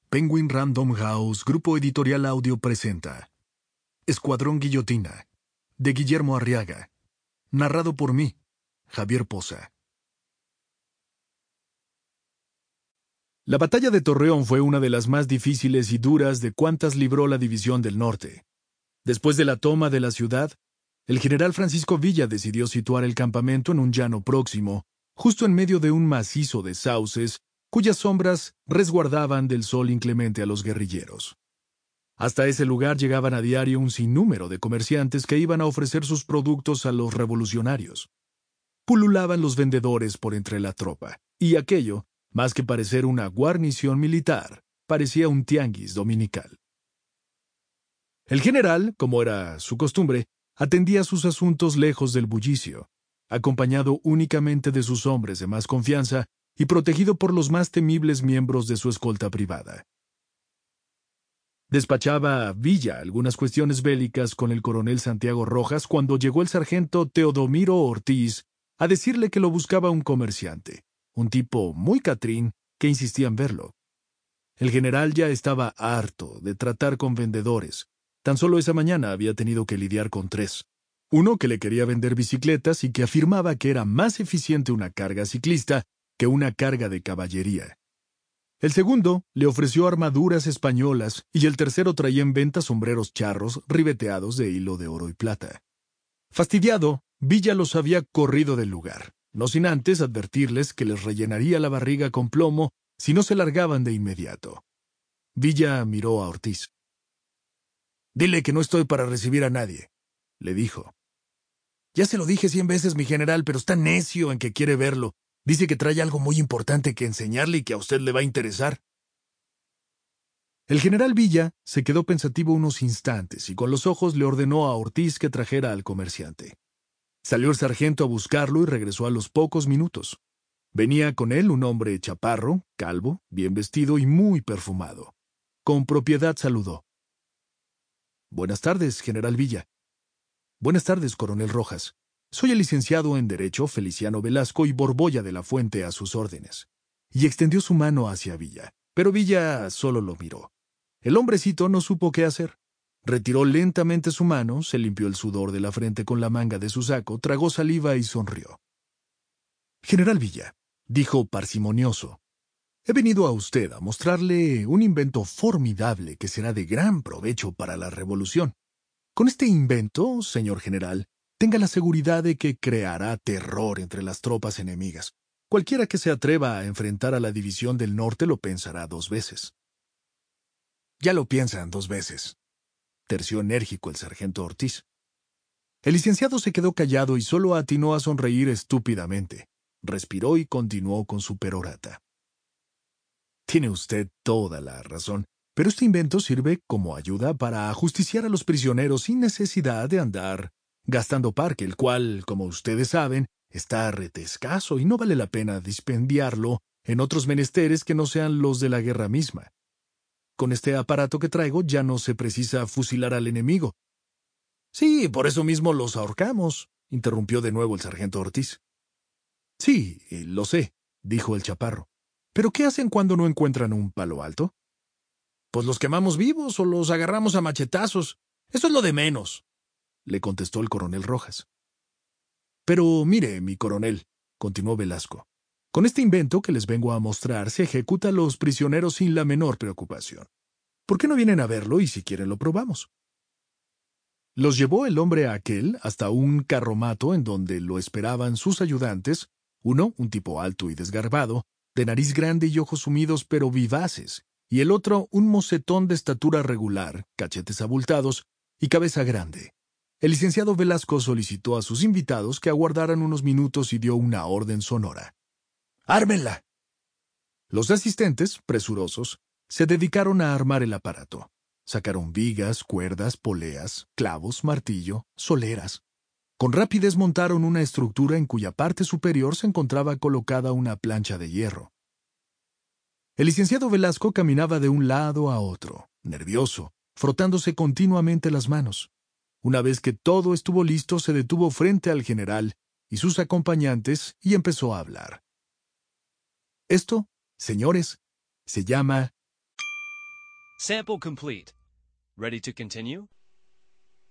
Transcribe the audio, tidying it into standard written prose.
Penguin Random House Grupo Editorial Audio presenta Escuadrón Guillotina, de Guillermo Arriaga. Narrado por mí, Javier Poza. La batalla de Torreón fue una de las más difíciles y duras de cuantas libró la División del Norte. Después de la toma de la ciudad, el general Francisco Villa decidió situar el campamento en un llano próximo, justo en medio de un macizo de sauces, cuyas sombras resguardaban del sol inclemente a los guerrilleros. Hasta ese lugar llegaban a diario un sinnúmero de comerciantes que iban a ofrecer sus productos a los revolucionarios. Pululaban los vendedores por entre la tropa, y aquello, más que parecer una guarnición militar, parecía un tianguis dominical. El general, como era su costumbre, atendía sus asuntos lejos del bullicio, acompañado únicamente de sus hombres de más confianza y protegido por los más temibles miembros de su escolta privada. Despachaba a Villa algunas cuestiones bélicas con el coronel Santiago Rojas cuando llegó el sargento Teodomiro Ortiz a decirle que lo buscaba un comerciante, un tipo muy catrín que insistía en verlo. El general ya estaba harto de tratar con vendedores. Tan solo esa mañana había tenido que lidiar con 3. Uno que le quería vender bicicletas y que afirmaba que era más eficiente una carga ciclista que una carga de caballería. El segundo le ofreció armaduras españolas y el tercero traía en venta sombreros charros ribeteados de hilo de oro y plata. Fastidiado, Villa los había corrido del lugar, no sin antes advertirles que les rellenaría la barriga con plomo si no se largaban de inmediato. Villa miró a Ortiz. «Dile que no estoy para recibir a nadie», le dijo. «Ya se lo dije 100 veces, mi general, pero está necio en que quiere verlo. Dice que trae algo muy importante que enseñarle y que a usted le va a interesar». El general Villa se quedó pensativo unos instantes y con los ojos le ordenó a Ortiz que trajera al comerciante. Salió el sargento a buscarlo y regresó a los pocos minutos. Venía con él un hombre chaparro, calvo, bien vestido y muy perfumado. Con propiedad saludó. «Buenas tardes, general Villa». «Buenas tardes, coronel Rojas. Soy el licenciado en Derecho Feliciano Velasco y Borbolla de la Fuente a sus órdenes». Y extendió su mano hacia Villa, pero Villa solo lo miró. El hombrecito no supo qué hacer. Retiró lentamente su mano, se limpió el sudor de la frente con la manga de su saco, tragó saliva y sonrió. «General Villa», dijo parsimonioso, «he venido a usted a mostrarle un invento formidable que será de gran provecho para la revolución. Con este invento, señor general, tenga la seguridad de que creará terror entre las tropas enemigas. Cualquiera que se atreva a enfrentar a la División del Norte lo pensará 2 veces». «Ya lo piensan 2 veces», terció enérgico el sargento Ortiz. El licenciado se quedó callado y solo atinó a sonreír estúpidamente. Respiró y continuó con su perorata. «Tiene usted toda la razón, pero este invento sirve como ayuda para ajusticiar a los prisioneros sin necesidad de andar gastando parque, el cual, como ustedes saben, está rete escaso y no vale la pena dispendiarlo en otros menesteres que no sean los de la guerra misma. Con este aparato que traigo ya no se precisa fusilar al enemigo». «Sí, por eso mismo los ahorcamos», interrumpió de nuevo el sargento Ortiz. «Sí, lo sé», dijo el chaparro. «¿Pero qué hacen cuando no encuentran un palo alto?» «Pues los quemamos vivos o los agarramos a machetazos. Eso es lo de menos», le contestó el coronel Rojas. «Pero mire, mi coronel», continuó Velasco, «con este invento que les vengo a mostrar se ejecuta a los prisioneros sin la menor preocupación. ¿Por qué no vienen a verlo y si quieren lo probamos?» Los llevó el hombre aquel hasta un carromato en donde lo esperaban sus ayudantes, uno, un tipo alto y desgarbado, de nariz grande y ojos sumidos pero vivaces, y el otro, un mocetón de estatura regular, cachetes abultados y cabeza grande. El licenciado Velasco solicitó a sus invitados que aguardaran unos minutos y dio una orden sonora. «¡Ármenla!». Los asistentes, presurosos, se dedicaron a armar el aparato. Sacaron vigas, cuerdas, poleas, clavos, martillo, soleras. Con rapidez montaron una estructura en cuya parte superior se encontraba colocada una plancha de hierro. El licenciado Velasco caminaba de un lado a otro, nervioso, frotándose continuamente las manos. Una vez que todo estuvo listo, se detuvo frente al general y sus acompañantes y empezó a hablar. «Esto, señores, se llama Sample complete. Ready to continue?